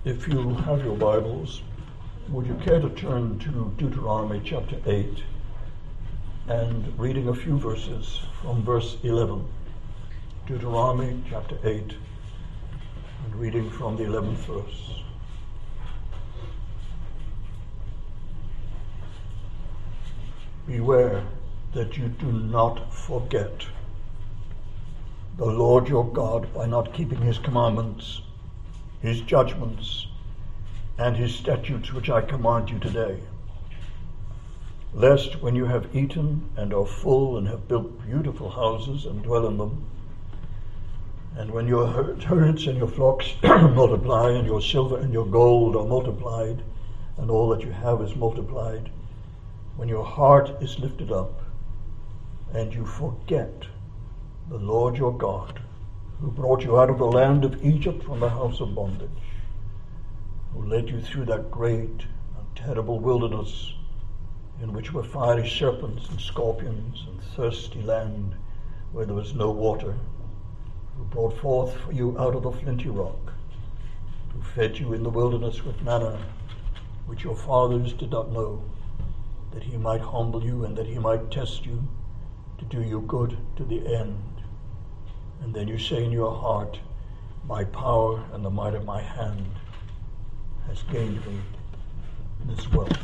If you have your Bibles, would you care to turn to Deuteronomy chapter 8 and reading a few verses from verse 11. Deuteronomy chapter 8 and reading from the 11th verse. Beware that you do not forget the Lord your God by not keeping his commandments, his judgments, and his statutes which I command you today. Lest when you have eaten and are full and have built beautiful houses and dwell in them, and when your herds and your flocks multiply, and your silver and your gold are multiplied, and all that you have is multiplied, when your heart is lifted up, and you forget the Lord your God, who brought you out of the land of Egypt from the house of bondage, who led you through that great and terrible wilderness, in which were fiery serpents and scorpions and thirsty land where there was no water, who brought forth for you out of the flinty rock, who fed you in the wilderness with manna, which your fathers did not know, that he might humble you and that he might test you, to do you good to the end. And then you say in your heart, my power and the might of my hand has gained me this wealth.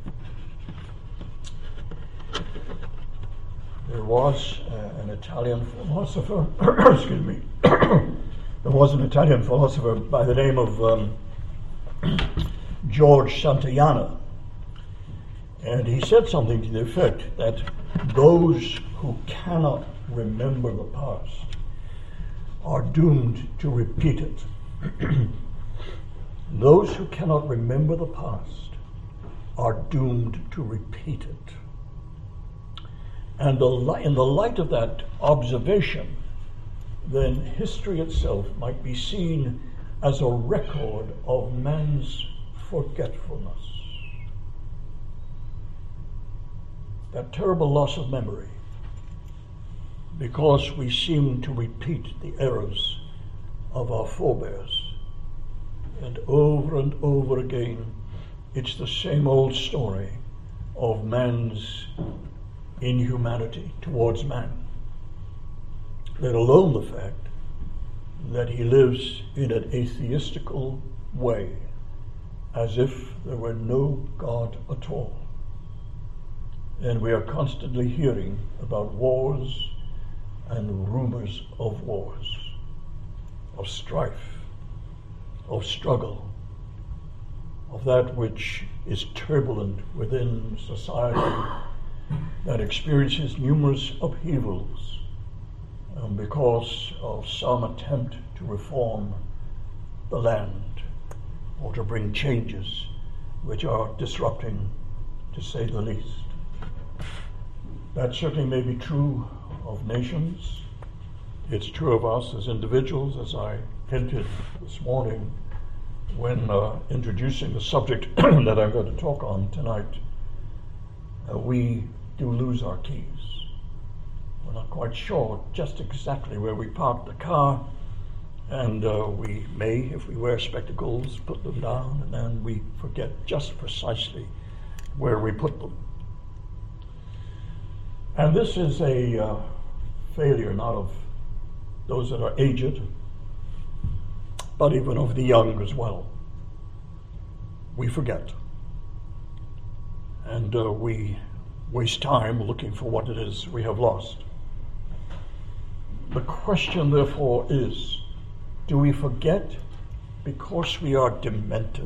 There was an Italian philosopher, excuse me, there was an Italian philosopher by the name of George Santayana, and he said something to the effect that those who cannot remember the past are doomed to repeat it. Those who cannot remember the past are doomed to repeat it. And in the light of that observation, then history itself might be seen as a record of man's forgetfulness. That terrible loss of memory, because we seem to repeat the errors of our forebears. And over again, it's the same old story of man's inhumanity towards man, let alone the fact that he lives in an atheistical way, as if there were no God at all. And we are constantly hearing about wars and rumors of wars, of strife, of struggle, of that which is turbulent within society, that experiences numerous upheavals because of some attempt to reform the land or to bring changes which are disrupting, to say the least. That certainly may be true of nations. It's true of us as individuals, as I hinted this morning when introducing the subject that I'm going to talk on tonight. We do lose our keys. We're not quite sure just exactly where we parked the car, and we may, if we wear spectacles, put them down, and then we forget just precisely where we put them. And this is a failure not of those that are aged, but even of the young as well. We forget. And we waste time looking for what it is we have lost. The question, therefore, is, do we forget because we are demented?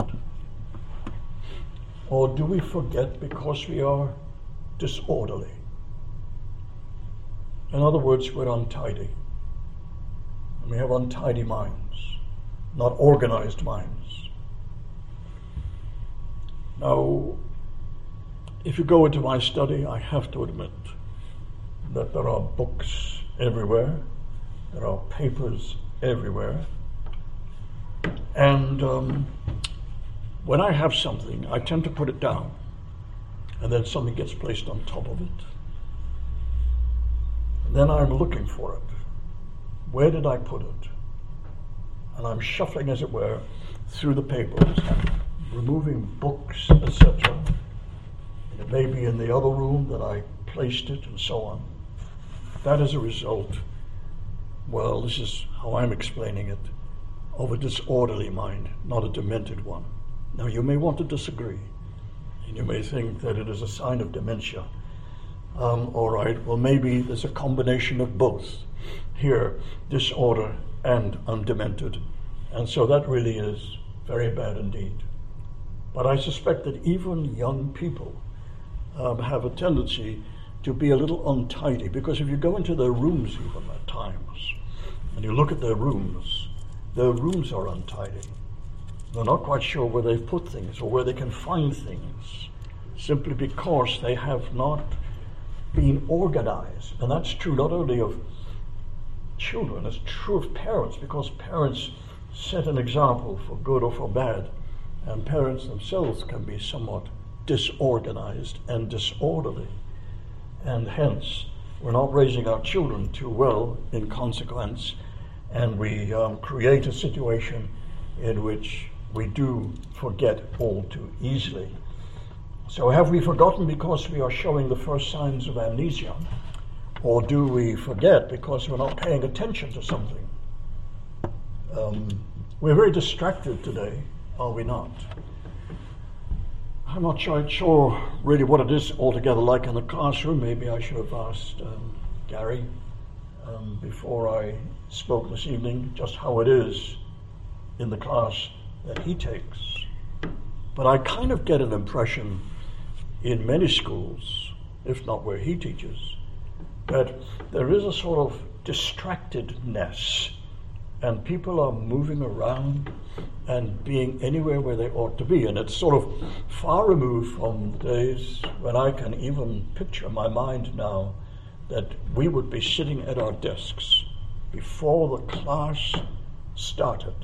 Or do we forget because we are disorderly? In other words, we're untidy. And we have untidy minds, not organized minds. Now, if you go into my study, I have to admit that there are books everywhere, there are papers everywhere, and when I have something, I tend to put it down, and then something gets placed on top of it. And then I'm looking for it. Where did I put it? And I'm shuffling, as it were, through the papers, removing books, etc. It may be in the other room that I placed it, and so on. That is a result, well, this is how I'm explaining it, of a disorderly mind, not a demented one. Now, you may want to disagree, and you may think that it is a sign of dementia. All right, well, maybe there's a combination of both. Here, disorder and I'm demented. And so that really is very bad indeed. But I suspect that even young people have a tendency to be a little untidy, because if you go into their rooms even at times, and you look at their rooms are untidy. They're not quite sure where they've put things or where they can find things, simply because they have not been organized. And that's true not only of children, it's true of parents, because parents set an example for good or for bad, and parents themselves can be somewhat disorganized and disorderly. And hence, we're not raising our children too well in consequence, and we create a situation in which we do forget all too easily. So have we forgotten because we are showing the first signs of amnesia? Or do we forget because we're not paying attention to something? We're very distracted today, are we not? I'm not sure really what it is altogether like in the classroom. Maybe I should have asked Gary before I spoke this evening just how it is in the class that he takes. But I kind of get an impression in many schools, if not where he teaches, that there is a sort of distractedness, and people are moving around and being anywhere where they ought to be. And it's sort of far removed from the days when I can even picture in my mind now that we would be sitting at our desks before the class started,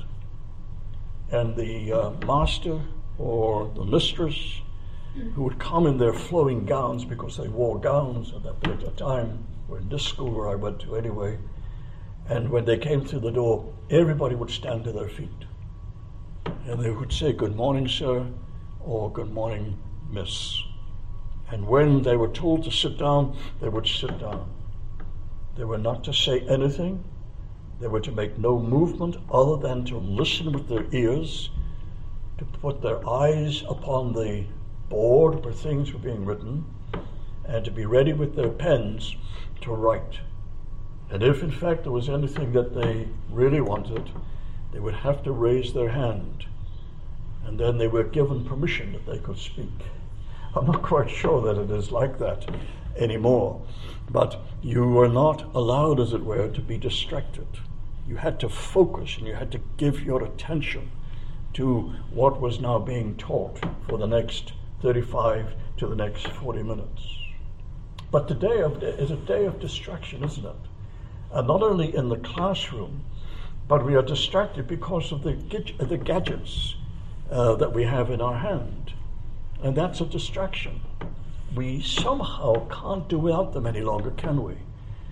and the master or the mistress, who would come in their flowing gowns, because they wore gowns at that particular time, or in this school where I went to anyway, and when they came through the door, everybody would stand to their feet. And they would say, "Good morning, sir," or "Good morning, miss." And when they were told to sit down, they would sit down. They were not to say anything. They were to make no movement other than to listen with their ears, to put their eyes upon the board where things were being written, and to be ready with their pens to write. And if in fact there was anything that they really wanted, they would have to raise their hand, and then they were given permission that they could speak. I'm not quite sure that it is like that anymore, but you were not allowed, as it were, to be distracted. You had to focus, and you had to give your attention to what was now being taught for the next 35 to the next 40 minutes. But today is a day of distraction, isn't it? And not only in the classroom, but we are distracted because of the gadgets that we have in our hand. And that's a distraction. We somehow can't do without them any longer, can we?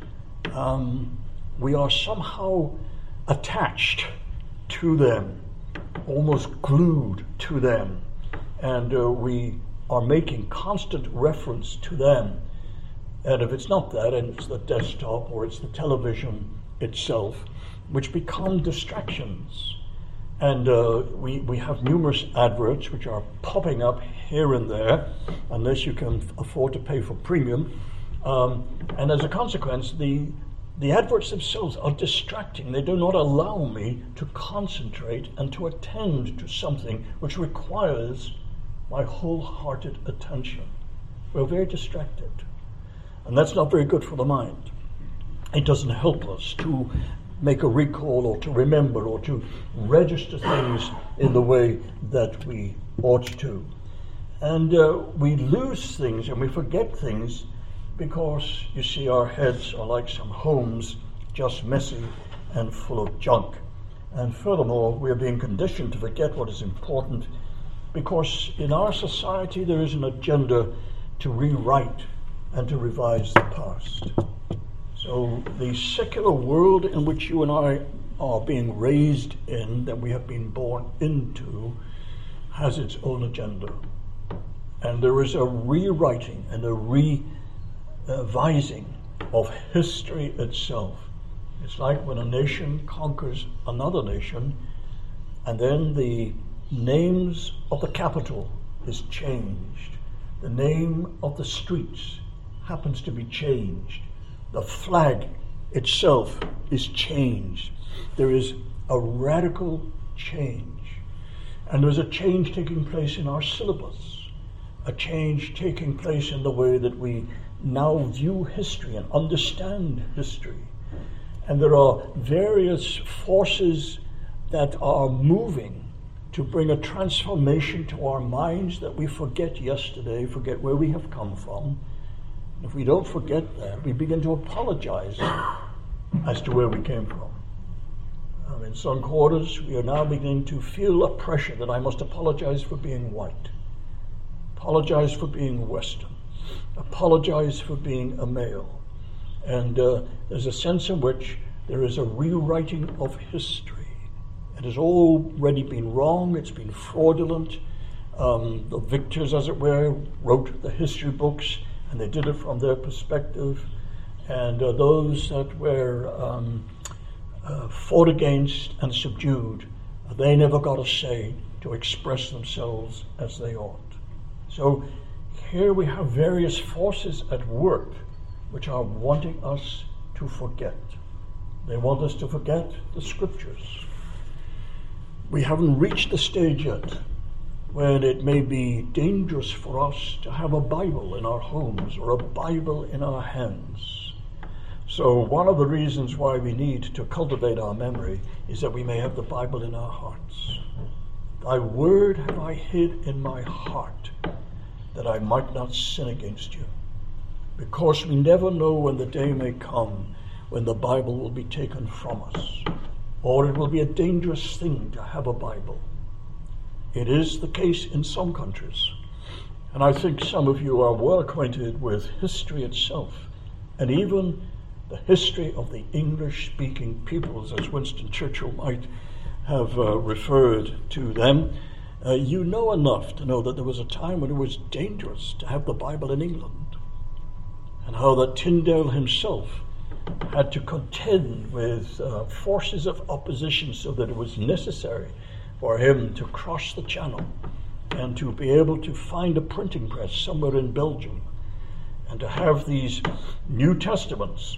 We are somehow attached to them, almost glued to them, and we are making constant reference to them. And if it's not that, and it's the desktop or it's the television itself, which become distractions. And we have numerous adverts which are popping up here and there, unless you can afford to pay for premium. And as a consequence, the adverts themselves are distracting. They do not allow me to concentrate and to attend to something which requires my wholehearted attention. We're very distracted. And that's not very good for the mind. It doesn't help us to make a recall or to remember or to register things in the way that we ought to. And we lose things and we forget things because, you see, our heads are like some homes, just messy and full of junk. And furthermore, we are being conditioned to forget what is important because in our society there is an agenda to rewrite and to revise the past. So the secular world in which you and I are being raised in, that we have been born into, has its own agenda. And there is a rewriting and a revising of history itself. It's like when a nation conquers another nation, and then the names of the capital is changed. The name of the streets happens to be changed. The flag itself is changed. There is a radical change. And there's a change taking place in our syllabus, a change taking place in the way that we now view history and understand history. And there are various forces that are moving to bring a transformation to our minds, that we forget yesterday, forget where we have come from. And if we don't forget that, we begin to apologize as to where we came from. In some quarters, we are now beginning to feel a pressure that I must apologize for being white, apologize for being Western, apologize for being a male. And there's a sense in which there is a rewriting of history. It has already been wrong, it's been fraudulent. The victors, as it were, wrote the history books, and they did it from their perspective. And those that were fought against and subdued, they never got a say to express themselves as they ought. So here we have various forces at work which are wanting us to forget. They want us to forget the scriptures. We haven't reached the stage yet when it may be dangerous for us to have a Bible in our homes or a Bible in our hands. So one of the reasons why we need to cultivate our memory is that we may have the Bible in our hearts. Thy word have I hid in my heart, that I might not sin against you. Because we never know when the day may come when the Bible will be taken from us, or it will be a dangerous thing to have a Bible. It is the case in some countries, and I think some of you are well acquainted with history itself, and even the history of the English-speaking peoples, as Winston Churchill might have referred to them. You know enough to know that there was a time when it was dangerous to have the Bible in England, and how that Tyndale himself had to contend with forces of opposition, so that it was necessary for him to cross the channel and to be able to find a printing press somewhere in Belgium, and to have these New Testaments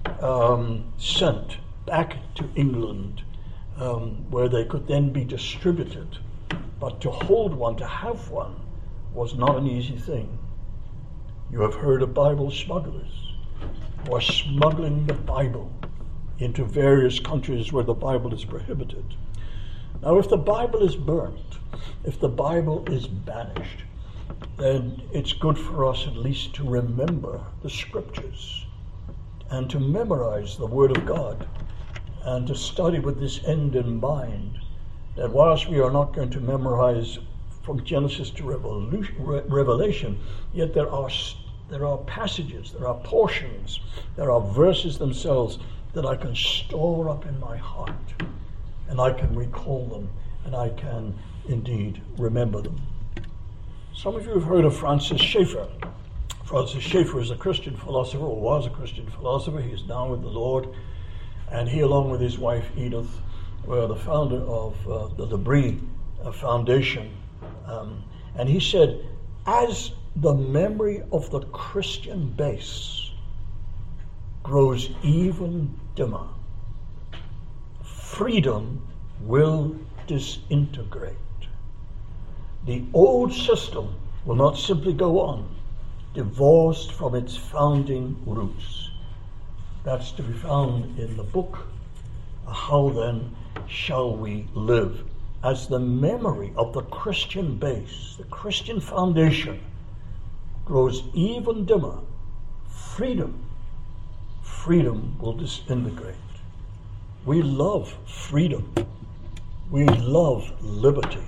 sent back to England, where they could then be distributed. But to hold one, to have one, was not an easy thing. You have heard of Bible smugglers who are smuggling the Bible into various countries where the Bible is prohibited. Now, if the Bible is burnt, if the Bible is banished, then it's good for us at least to remember the scriptures and to memorize the Word of God and to study with this end in mind, that whilst we are not going to memorize from Genesis to Revelation, yet there are passages, there are portions, there are verses themselves that I can store up in my heart, and I can recall them, and I can indeed remember them. Some of you have heard of Francis Schaeffer. Francis Schaeffer is a Christian philosopher, or was a Christian philosopher. He is now with the Lord, and he, along with his wife Edith, were the founder of the L'Abri Foundation. And he said, as the memory of the Christian base grows even dimmer, freedom will disintegrate. The old system will not simply go on, divorced from its founding roots. That's to be found in the book, How Then Shall We Live? As the memory of the Christian base, the Christian foundation, grows even dimmer, freedom will disintegrate. We love freedom. We love liberty.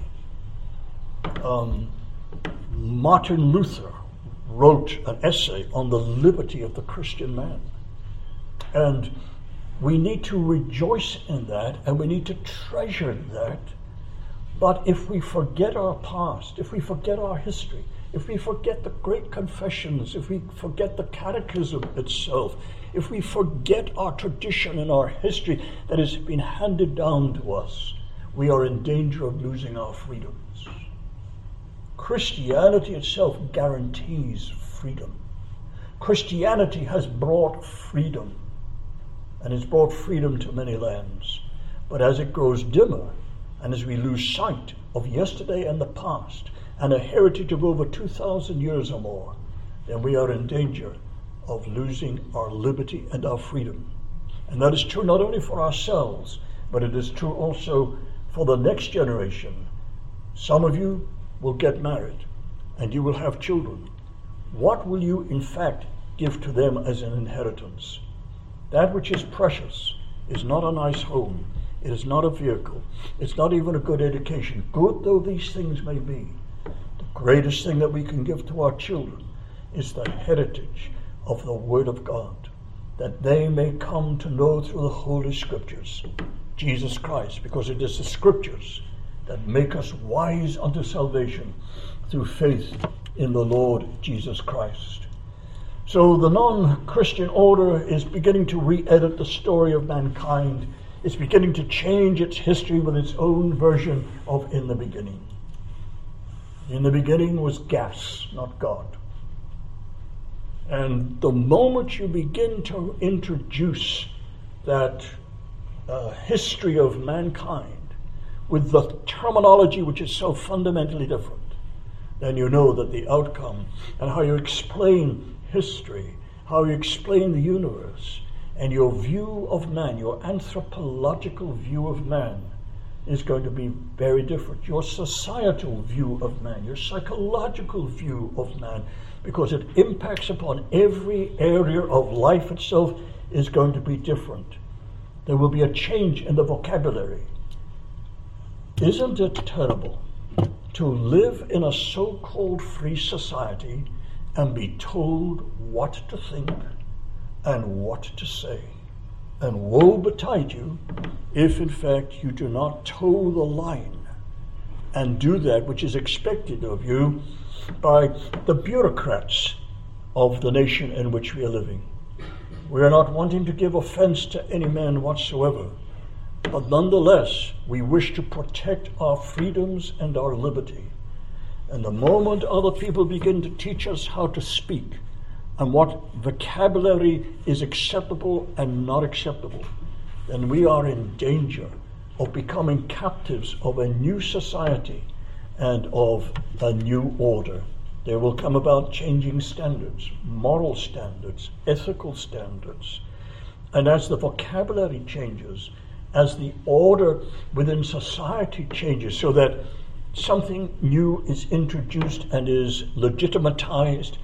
Martin Luther wrote an essay on the liberty of the Christian man. And We need to rejoice in that, and we need to treasure that. But if we forget our past, if we forget our history, if we forget the great confessions, if we forget the catechism itself, if we forget our tradition and our history that has been handed down to us, we are in danger of losing our freedoms. Christianity itself guarantees freedom. Christianity has brought freedom, and it's brought freedom to many lands. But as it grows dimmer, and as we lose sight of yesterday and the past, and a heritage of over 2,000 years or more, then we are in danger of losing our liberty and our freedom. And that is true not only for ourselves, but it is true also for the next generation. Some of you will get married, and you will have children. What will you, in fact, give to them as an inheritance? That which is precious is not a nice home. It is not a vehicle. It's not even a good education. Good though these things may be, the greatest thing that we can give to our children is the heritage of the Word of God, that they may come to know through the Holy Scriptures Jesus Christ, because it is the Scriptures that make us wise unto salvation through faith in the Lord Jesus Christ. So the non-Christian order is beginning to re-edit the story of mankind. It's beginning to change its history with its own version of in the beginning. In the beginning was gas, not God. And the moment you begin to introduce that history of mankind with the terminology which is so fundamentally different, then you know that the outcome and how you explain history, how you explain the universe, and your view of man, your anthropological view of man, is going to be very different. Your societal view of man, your psychological view of man, because it impacts upon every area of life itself, is going to be different. There will be a change in the vocabulary. Isn't it terrible to live in a so-called free society and be told what to think and what to say? And woe betide you if in fact you do not toe the line and do that which is expected of you by the bureaucrats of the nation in which we are living. We are not wanting to give offense to any man whatsoever, but nonetheless we wish to protect our freedoms and our liberty. And the moment other people begin to teach us how to speak and what vocabulary is acceptable and not acceptable, then we are in danger of becoming captives of a new society and of a new order. There will come about changing standards, moral standards, ethical standards. And as the vocabulary changes, as the order within society changes, so that something new is introduced and is legitimatized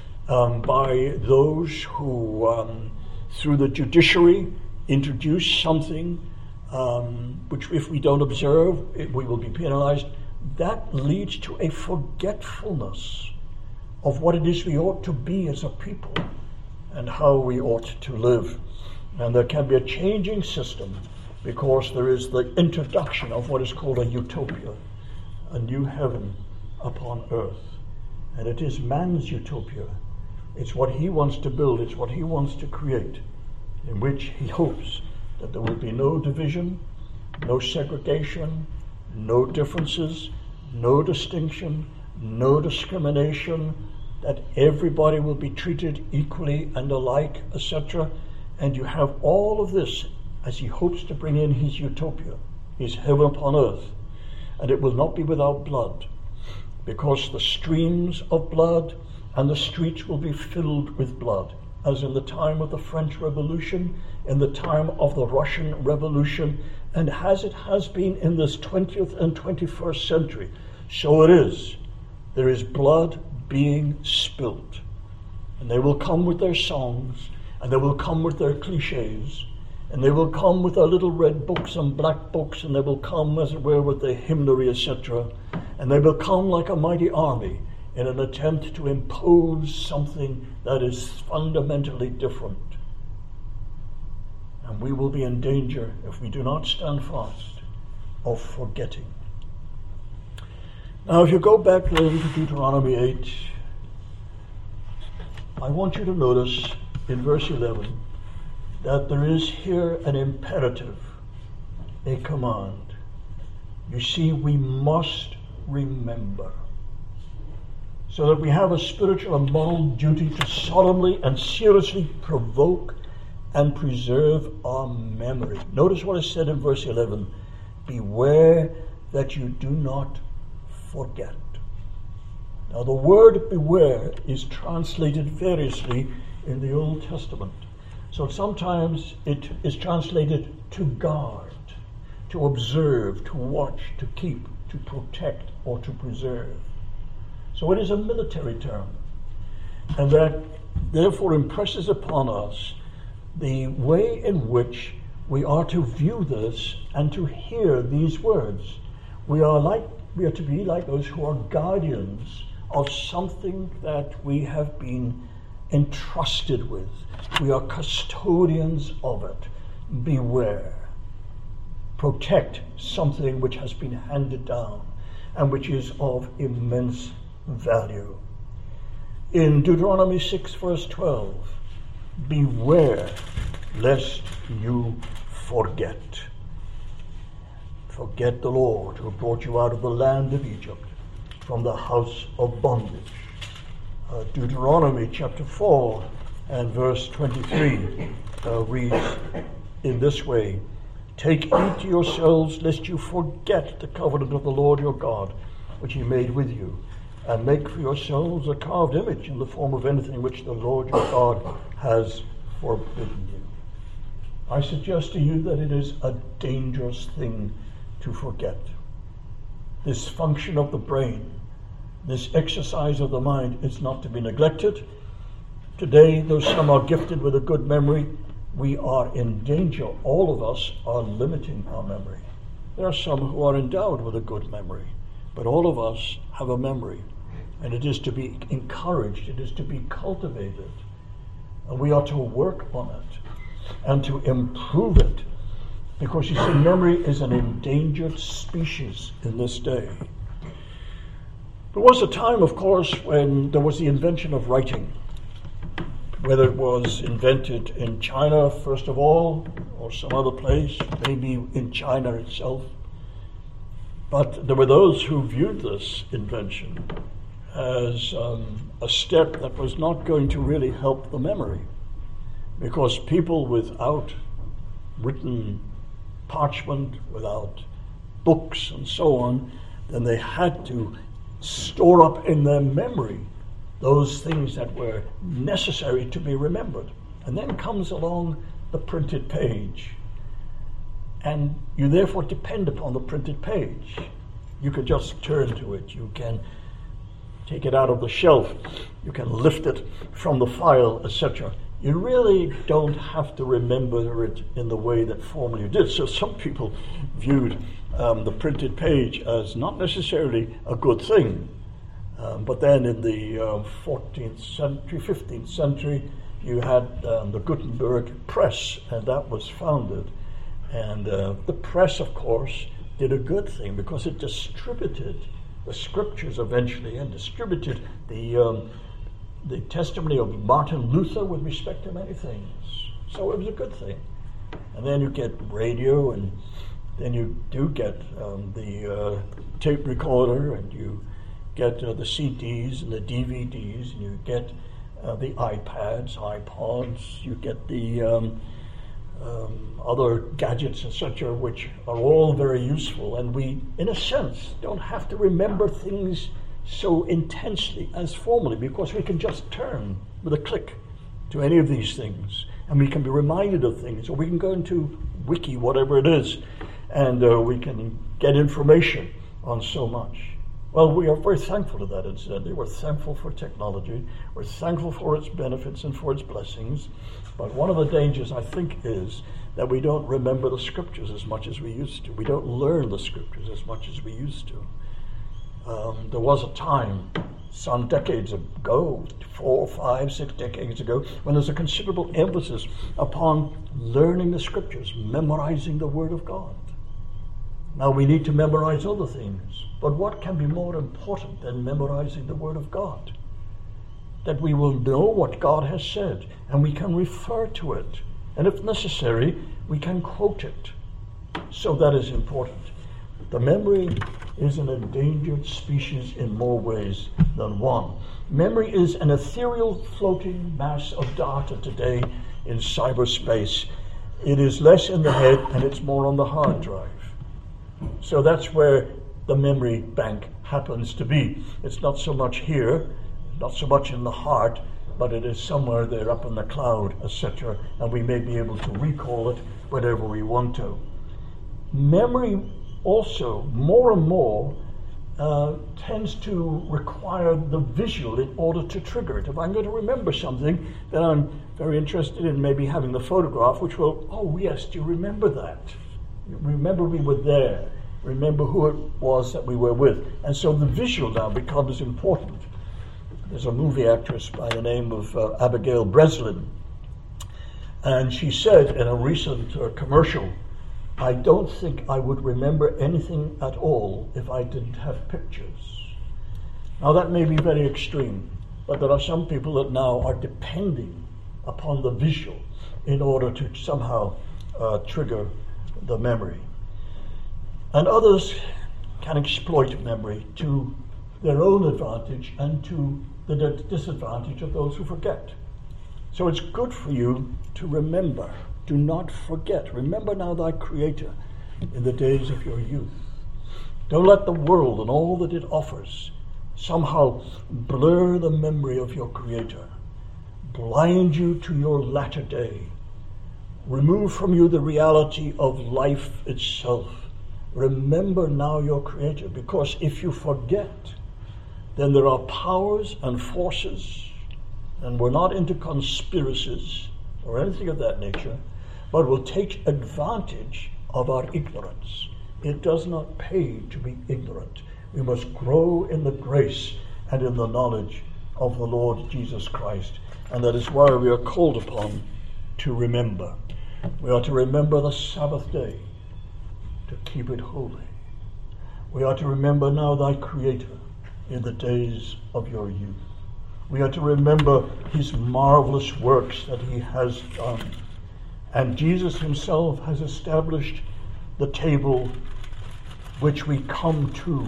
by those who, through the judiciary, introduce something which, if we don't observe, we will be penalized. That leads to a forgetfulness of what it is we ought to be as a people and how we ought to live. And there can be a changing system because there is the introduction of what is called a utopia, a new heaven upon earth. And it is man's utopia. It's what he wants to build, it's what he wants to create, in which he hopes that there will be no division, no segregation, no differences, no distinction, no discrimination, that everybody will be treated equally and alike, etc. And you have all of this as he hopes to bring in his utopia, his heaven upon earth. And it will not be without blood, because the streams of blood and the streets will be filled with blood, as in the time of the French Revolution, in the time of the Russian Revolution, and as it has been in this 20th and 21st century. So it is. There is blood being spilt. And they will come with their songs, and they will come with their cliches, and they will come with their little red books and black books, and they will come, as it were, with their hymnary, etc. And they will come like a mighty army in an attempt to impose something that is fundamentally different. And we will be in danger if we do not stand fast of forgetting. Now, if you go back then to Deuteronomy 8, I want you to notice in verse 11 that there is here an imperative, a command. You see, we must remember. So that we have a spiritual and moral duty to solemnly and seriously provoke and preserve our memory. Notice what is said in verse 11. Beware that you do not forget. Now the word beware is translated variously in the Old Testament. So sometimes it is translated to guard, to observe, to watch, to keep, to protect, or to preserve. So it is a military term, and that therefore impresses upon us the way in which we are to view this and to hear these words. We are to be like those who are guardians of something that we have been entrusted with. We are custodians of it. Beware. Protect something which has been handed down and which is of immense value. In Deuteronomy 6 verse 12, beware lest you forget. Forget the Lord who brought you out of the land of Egypt, from the house of bondage. Deuteronomy chapter 4 and verse 23 reads in this way, take heed to yourselves lest you forget the covenant of the Lord your God, which he made with you, and make for yourselves a carved image in the form of anything which the Lord your God has forbidden you. I suggest to you that it is a dangerous thing to forget. This function of the brain, this exercise of the mind, is not to be neglected. Today, though some are gifted with a good memory, we are in danger. All of us are limiting our memory. There are some who are endowed with a good memory, but all of us have a memory, and it is to be encouraged, it is to be cultivated, and we are to work on it and to improve it, because you see, memory is an endangered species in this day. There was a time, of course, when there was the invention of writing, whether it was invented in China first of all, or some other place, maybe in China itself. But there were those who viewed this invention as a step that was not going to really help the memory, because people without written parchment, without books and so on, then they had to store up in their memory those things that were necessary to be remembered. And then comes along the printed page, and you therefore depend upon the printed page. You can just turn to it, you can take it out of the shelf, you can lift it from the file, etc. You really don't have to remember it in the way that formerly you did. So some people viewed the printed page as not necessarily a good thing. But then in the 14th century, 15th century, you had the Gutenberg press, and that was founded. And the press, of course, did a good thing because it distributed the scriptures eventually, and distributed the testimony of Martin Luther with respect to many things. So it was a good thing. And then you get radio, and then you do get the tape recorder, and you get the CDs and the DVDs, and you get the iPads, iPods, you get the other gadgets, etc., which are all very useful. And we, in a sense, don't have to remember things so intensely as formerly, because we can just turn with a click to any of these things, and we can be reminded of things, or we can go into Wiki, whatever it is, and we can get information on so much. Well, we are very thankful to that, incidentally. We're thankful for technology. We're thankful for its benefits and for its blessings. But one of the dangers, I think, is that we don't remember the scriptures as much as we used to. We don't learn the scriptures as much as we used to. There was a time some decades ago, 4, 5, 6 decades ago, when there's a considerable emphasis upon learning the scriptures, memorizing the Word of God. Now we need to memorize other things, but what can be more important than memorizing the Word of God? That we will know what God has said, and we can refer to it, and if necessary, we can quote it. So that is important. The memory is an endangered species in more ways than one. Memory is an ethereal floating mass of data today in cyberspace. It is less in the head and it's more on the hard drive. So that's where the memory bank happens to be. It's not so much here, not so much in the heart, but it is somewhere there up in the cloud, etc. And we may be able to recall it whenever we want to. Memory also, more and more, tends to require the visual in order to trigger it. If I'm going to remember something, then I'm very interested in maybe having the photograph, which will, oh yes, do you remember that? Remember we were there. Remember who it was that we were with. And so the visual now becomes important. There's a movie actress by the name of Abigail Breslin, and she said in a recent commercial, I don't think I would remember anything at all if I didn't have pictures. Now that may be very extreme, but there are some people that now are depending upon the visual in order to somehow trigger the memory. And others can exploit memory to their own advantage and to the disadvantage of those who forget. So it's good for you to remember. Do not forget. Remember now thy Creator in the days of your youth. Don't let the world and all that it offers somehow blur the memory of your Creator, blind you to your latter day, remove from you the reality of life itself. Remember now your Creator, because if you forget, then there are powers and forces, and we're not into conspiracies or anything of that nature, but will take advantage of our ignorance. It does not pay to be ignorant. We must grow in the grace and in the knowledge of the Lord Jesus Christ. And that is why we are called upon to remember. We are to remember the Sabbath day, to keep it holy. We are to remember now thy Creator in the days of your youth. We are to remember his marvelous works that he has done. And Jesus himself has established the table which we come to.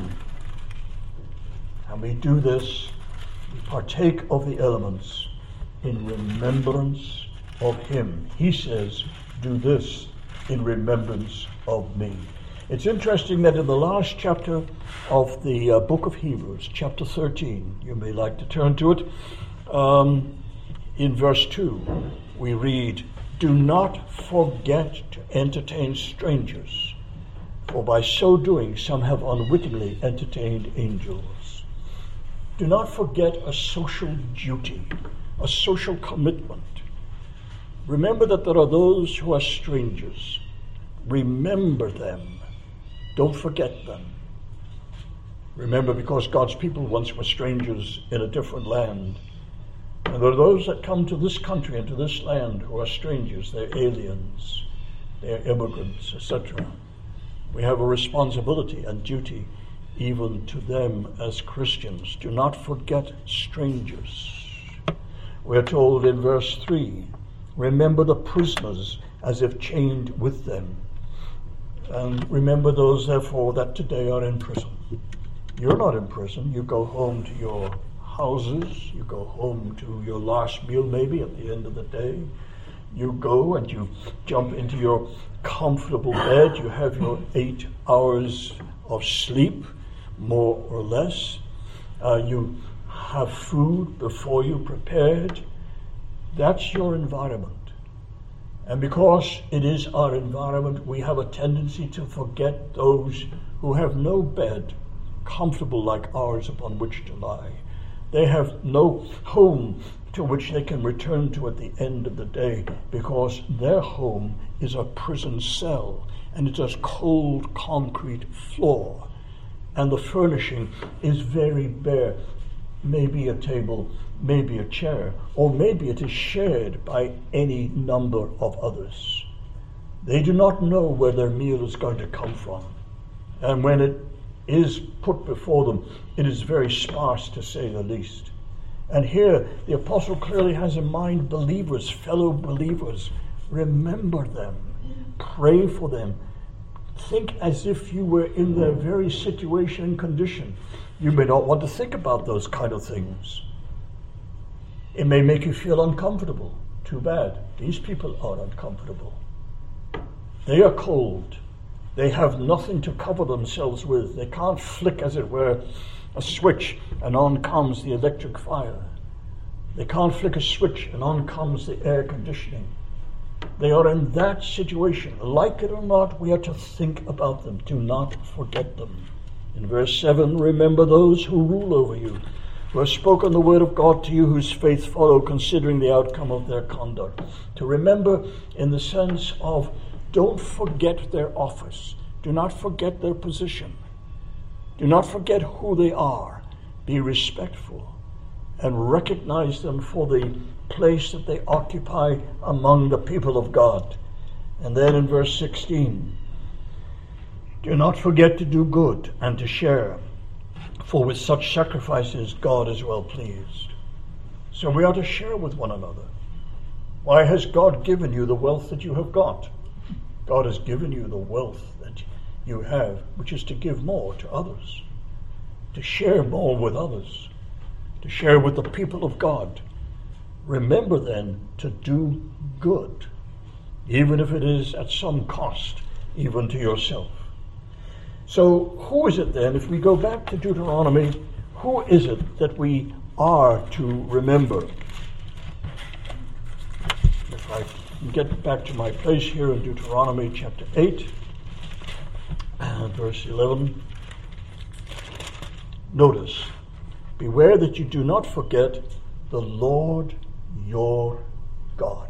And we do this, we partake of the elements in remembrance of him. He says, do this in remembrance of me. It's interesting that in the last chapter of the book of Hebrews, chapter 13, you may like to turn to it, in verse 2, we read, do not forget to entertain strangers, for by so doing some have unwittingly entertained angels. Do not forget a social duty, a social commitment. Remember that there are those who are strangers. Remember them. Don't forget them. Remember, because God's people once were strangers in a different land. And there are those that come to this country and to this land who are strangers. They're aliens. They're immigrants, etc. We have a responsibility and duty even to them as Christians. Do not forget strangers. We're told in verse 3, remember the prisoners as if chained with them. And remember those, therefore, that today are in prison. You're not in prison. You go home to your houses. You go home to your last meal, maybe, at the end of the day. You go and you jump into your comfortable bed. You have your 8 hours of sleep, more or less. You have food before you prepared. That's your environment. And because it is our environment, we have a tendency to forget those who have no bed comfortable like ours upon which to lie. They have no home to which they can return to at the end of the day, because their home is a prison cell, and it's a cold concrete floor, and the furnishing is very bare. maybe a table, maybe a chair, or maybe it is shared by any number of others. They do not know where their meal is going to come from. And when it is put before them, it is very sparse, to say the least. And here the apostle clearly has in mind believers, fellow believers. Remember them. Pray for them. Think as if you were in their very situation and condition. You may not want to think about those kind of things. It may make you feel uncomfortable. Too bad. These people are uncomfortable. They are cold. They have nothing to cover themselves with. They can't flick, as it were, a switch and on comes the electric fire. They can't flick a switch and on comes the air conditioning. They are in that situation. Like it or not, we are to think about them. Do not forget them. In verse 7, remember those who rule over you, who have spoken the word of God to you, whose faith follow, considering the outcome of their conduct. To remember in the sense of, don't forget their office. Do not forget their position. Do not forget who they are. Be respectful and recognize them for the place that they occupy among the people of God. And then in verse 16, do not forget to do good and to share, for with such sacrifices God is well pleased. So we are to share with one another. Why has God given you the wealth that you have got? God has given you the wealth that you have, which is to give more to others, to share more with others, to share with the people of God. Remember then to do good, even if it is at some cost, even to yourself. So who is it then, if we go back to Deuteronomy, who is it that we are to remember? If I can get back to my place here in Deuteronomy chapter 8, verse 11. Notice, beware that you do not forget the Lord your God.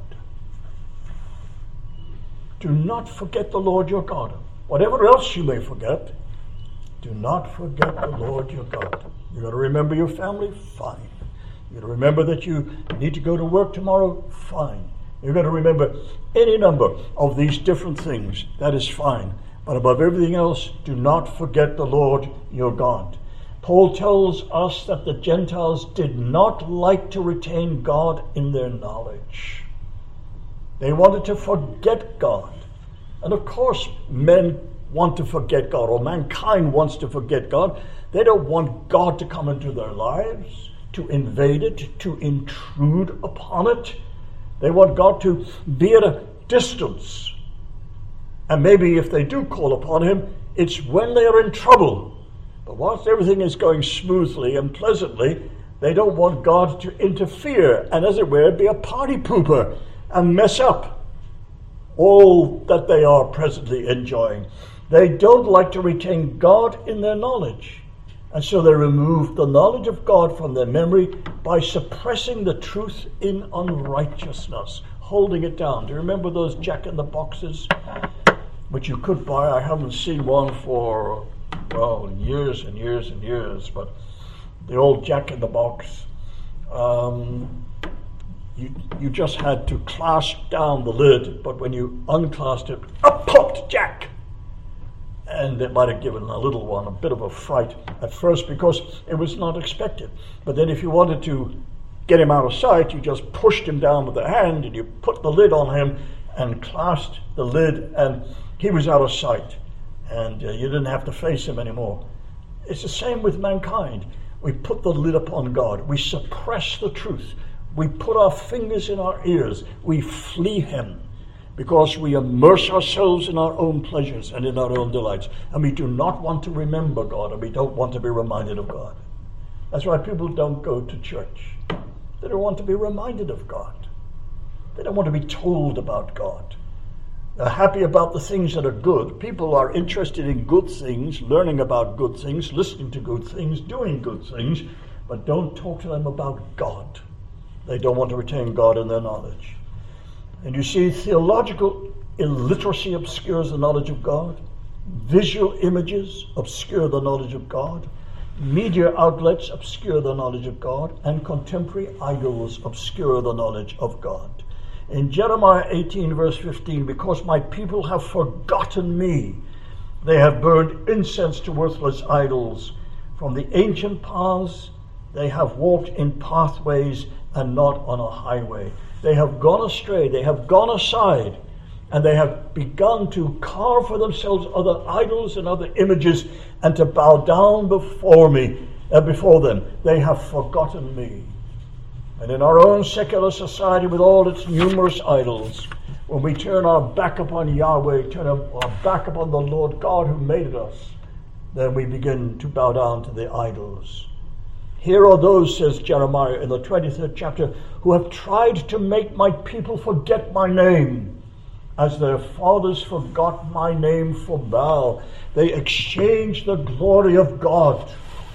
Do not forget the Lord your God. Whatever else you may forget, do not forget the Lord your God. You've got to remember your family? Fine. You've got to remember that you need to go to work tomorrow? Fine. You've got to remember any number of these different things. That is fine. But above everything else, do not forget the Lord your God. Paul tells us that the Gentiles did not like to retain God in their knowledge. They wanted to forget God. And of course, men want to forget God, or mankind wants to forget God. They don't want God to come into their lives, to invade it, to intrude upon it. They want God to be at a distance. And maybe if they do call upon him, it's when they are in trouble. But whilst everything is going smoothly and pleasantly, they don't want God to interfere and, as it were, be a party pooper and mess up all that they are presently enjoying. They don't like to retain God in their knowledge. And so they remove the knowledge of God from their memory by suppressing the truth in unrighteousness, holding it down. Do you remember those jack-in-the-boxes, which you could buy? I haven't seen one for, well, years and years and years, but the old jack-in-the-box, you just had to clasp down the lid, but when you unclasped it, up popped Jack. And it might have given a little one a bit of a fright at first because it was not expected. But then if you wanted to get him out of sight, you just pushed him down with the hand and you put the lid on him and clasped the lid and he was out of sight. And you didn't have to face him anymore. It's the same with mankind. We put the lid upon God. We suppress the truth. We put our fingers in our ears. We flee him because we immerse ourselves in our own pleasures and in our own delights. And we do not want to remember God, and we don't want to be reminded of God. That's why people don't go to church. They don't want to be reminded of God. They don't want to be told about God. They're happy about the things that are good. People are interested in good things, learning about good things, listening to good things, doing good things, but don't talk to them about God. They don't want to retain God in their knowledge. And you see, theological illiteracy obscures the knowledge of God. Visual images obscure the knowledge of God. Media outlets obscure the knowledge of God, and contemporary idols obscure the knowledge of God. In Jeremiah 18 verse 15, because my people have forgotten me, they have burned incense to worthless idols. From the ancient paths, they have walked in pathways and not on a highway. They have gone astray, they have gone aside, and they have begun to carve for themselves other idols and other images, and to bow down before them. They have forgotten me. And in our own secular society, with all its numerous idols, when we turn our back upon Yahweh, turn our back upon the Lord God who made us, then we begin to bow down to the idols. Here are those, says Jeremiah in the 23rd chapter, who have tried to make my people forget my name, as their fathers forgot my name for Baal. They exchanged the glory of God,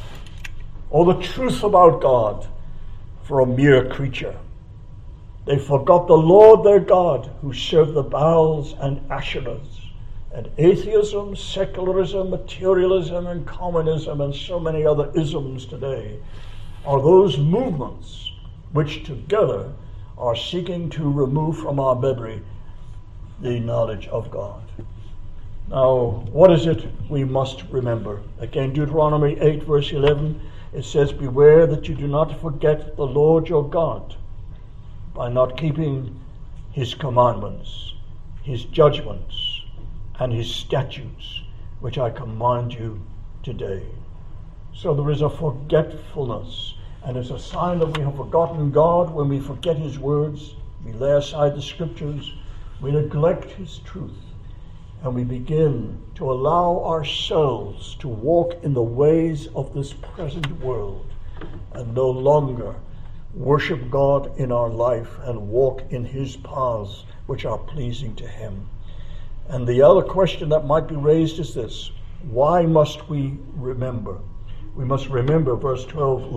or the truth about God, for a mere creature. They forgot the Lord their God, who served the Baals and Asherahs. And atheism, secularism, materialism, and communism, and so many other isms today are those movements which together are seeking to remove from our memory the knowledge of God. Now, what is it we must remember? Again, Deuteronomy 8 verse 11, it says, beware that you do not forget the Lord your God by not keeping his commandments, his judgments, and his statutes, which I command you today. So there is a forgetfulness, and it's a sign that we have forgotten God when we forget his words, we lay aside the scriptures, we neglect his truth, and we begin to allow ourselves to walk in the ways of this present world and no longer worship God in our life and walk in his paths which are pleasing to him. And the other question that might be raised is this: why must we remember? We must remember, verse 12,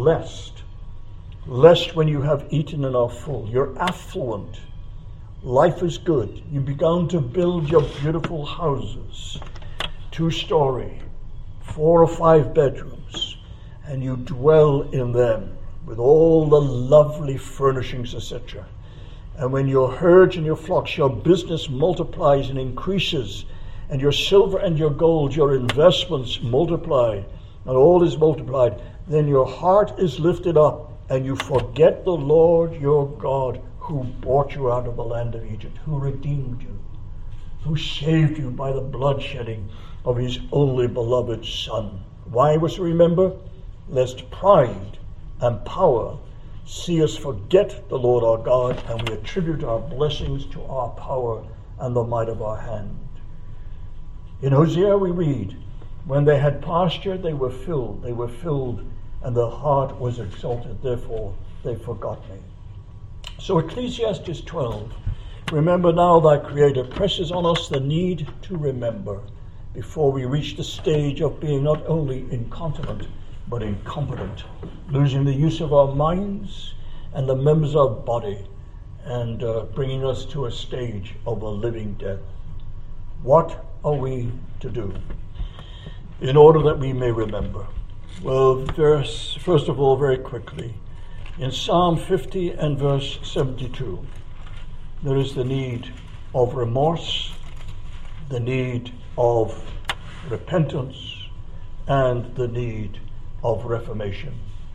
lest when you have eaten and are full, you're affluent, life is good, you've begun to build your beautiful houses, 2-story, 4 or 5 bedrooms, and you dwell in them with all the lovely furnishings, etc. And when your herds and your flocks, your business multiplies and increases, and your silver and your gold, your investments multiply, and all is multiplied, then your heart is lifted up, and you forget the Lord your God, who brought you out of the land of Egypt, who redeemed you, who saved you by the bloodshedding of his only beloved Son. Why was to remember? Lest pride and power see us forget the Lord our God, and we attribute our blessings to our power and the might of our hand. In Hosea we read, when they had pasture, they were filled, and their heart was exalted, therefore they forgot me. So Ecclesiastes 12, remember now thy Creator, presses on us the need to remember before we reach the stage of being not only incontinent, but incompetent, losing the use of our minds and the members of our body, and bringing us to a stage of a living death. What are we to do in order that we may remember? Well, first of all, very quickly, in Psalm 50 and verse 72, there is the need of remorse, the need of repentance, and the need of reformation.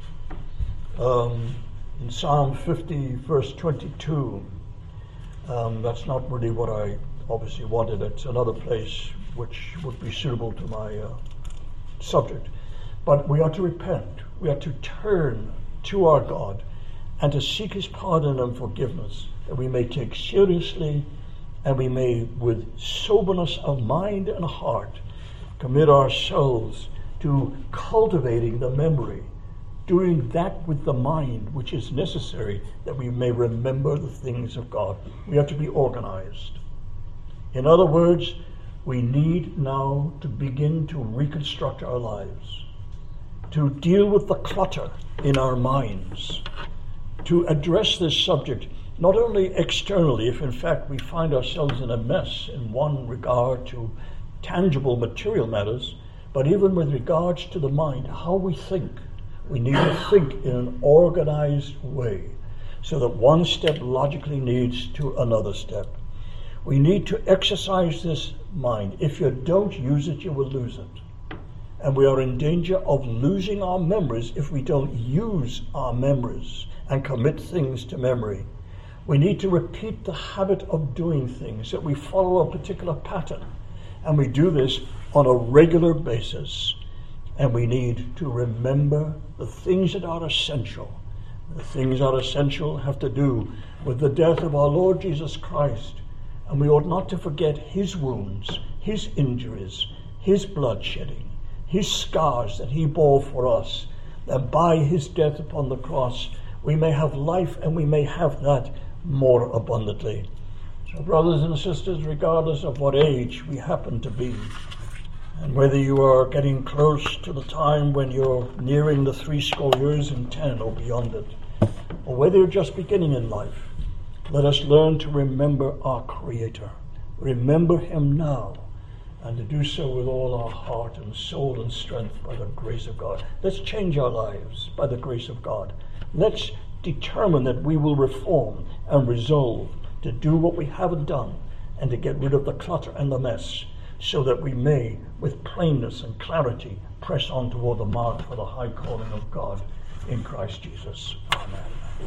In Psalm 50 verse 22, that's not really what I obviously wanted. It's another place which would be suitable to my subject. But we are to repent. We are to turn to our God and to seek his pardon and forgiveness, that we may take seriously and we may, with soberness of mind and heart, commit ourselves to cultivating the memory, doing that with the mind which is necessary that we may remember the things of God. We have to be organized. In other words, we need now to begin to reconstruct our lives, to deal with the clutter in our minds, to address this subject not only externally, if in fact we find ourselves in a mess in one regard to tangible material matters, But even with regards to the mind, how we think, we need to think in an organized way, so that one step logically leads to another step. We need to exercise this mind. If you don't use it, you will lose it. And we are in danger of losing our memories if we don't use our memories and commit things to memory. We need to repeat the habit of doing things, that we follow a particular pattern. And we do this on a regular basis. And we need to remember the things that are essential. The things that are essential have to do with the death of our Lord Jesus Christ. And we ought not to forget his wounds, his injuries, his bloodshedding, his scars that he bore for us, that by his death upon the cross we may have life, and we may have that more abundantly. So brothers and sisters, regardless of what age we happen to be, and whether you are getting close to the time when you're nearing the 80 years and 10 or beyond it, or whether you're just beginning in life, let us learn to remember our Creator. Remember him now, and to do so with all our heart and soul and strength by the grace of God. Let's change our lives by the grace of God. Let's determine that we will reform and resolve to do what we haven't done, and to get rid of the clutter and the mess, so that we may, with plainness and clarity, press on toward the mark for the high calling of God in Christ Jesus. Amen.